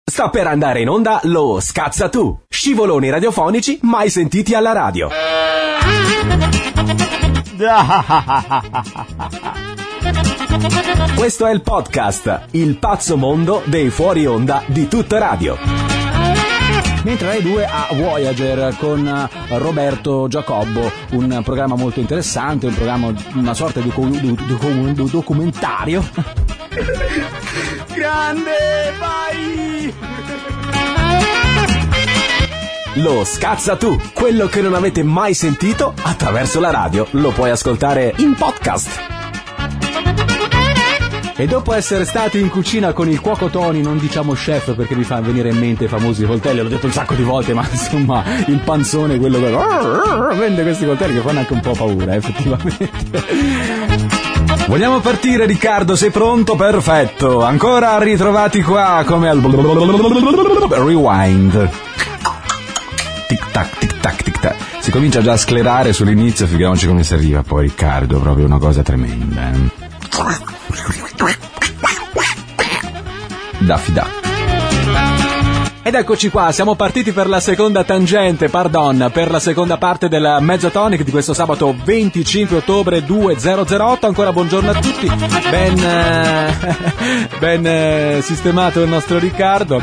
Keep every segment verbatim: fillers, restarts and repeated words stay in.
Sta per andare in onda lo Scazza Tu, scivoloni radiofonici mai sentiti alla radio. Questo è il podcast, il pazzo mondo dei fuori onda di tutta radio. Mentre Rai due ha Voyager con Roberto Giacobbo, un programma molto interessante, un programma, una sorta di docu- docu- documentario. Grande, vai! Lo Scazza Tu, quello che non avete mai sentito attraverso la radio, lo puoi ascoltare in podcast. E dopo essere stati in cucina con il cuoco Tony, non diciamo chef perché mi fa venire in mente i famosi coltelli, l'ho detto un sacco di volte, ma insomma il panzone, quello che vende questi coltelli che fanno anche un po' paura, effettivamente. Vogliamo partire, Riccardo? Sei pronto? Perfetto. Ancora ritrovati qua come al rewind. Tic tac, tic tac, tic tac. Si comincia già a sclerare sull'inizio, figuriamoci come si arriva poi, Riccardo, proprio una cosa tremenda. Daffy Duck. Ed eccoci qua, siamo partiti per la seconda tangente, pardon, per la seconda parte del Mezzotonic di questo sabato venticinque ottobre duemilaotto. Ancora buongiorno a tutti, ben, eh, ben eh, sistemato il nostro Riccardo.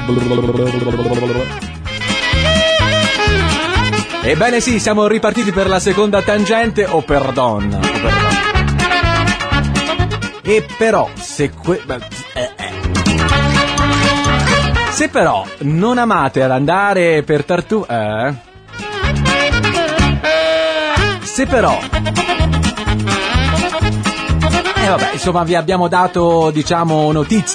Ebbene sì, siamo ripartiti per la seconda tangente, oh perdon, oh perdon. E però, se que... Eh, eh. Se però non amate ad andare per Tartu... Eh? Se però... Eh vabbè, insomma vi abbiamo dato, diciamo, notizie.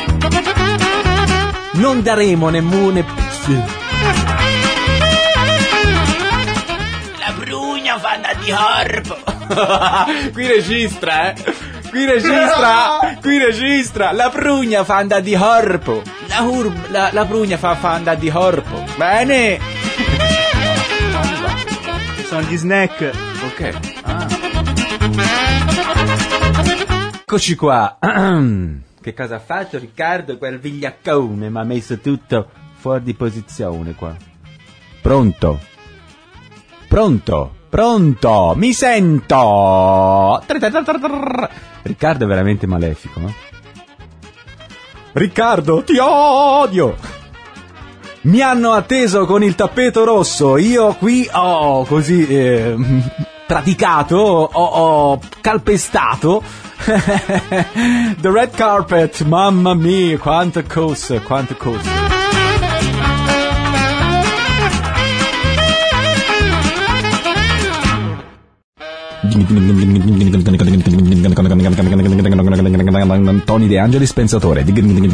Non daremo nemmeno... La brugna fa da di corpo. Qui registra, eh? Qui registra, qui registra. La prugna fa andare di corpo. La, ur- la, la prugna fa, fa andare di corpo. Bene. Sono gli snack. Ok. Ah. Eccoci qua. Che cosa ha fatto Riccardo? Quel vigliaccone mi ha messo tutto fuori di posizione qua. Pronto? Pronto? Pronto? Mi sento! Riccardo è veramente malefico, eh? Riccardo, ti odio! Mi hanno atteso con il tappeto rosso, io qui ho così eh, praticato, ho, ho calpestato the red carpet, mamma mia, quante cose, quante cose. Tony De Angelis pensatore.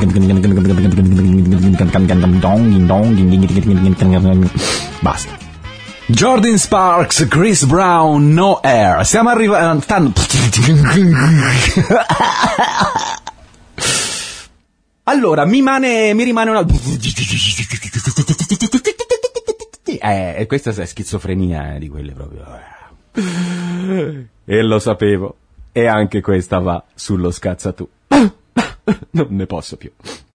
Basta. Jordan Sparks, Chris Brown, No Air. Stiamo arrivando. Stanno... Allora, mi rimane, mi rimane una... Eh, questa è schizofrenia eh, di quelle proprio... E lo sapevo. E anche questa va sullo Scazza Tu. Non ne posso più.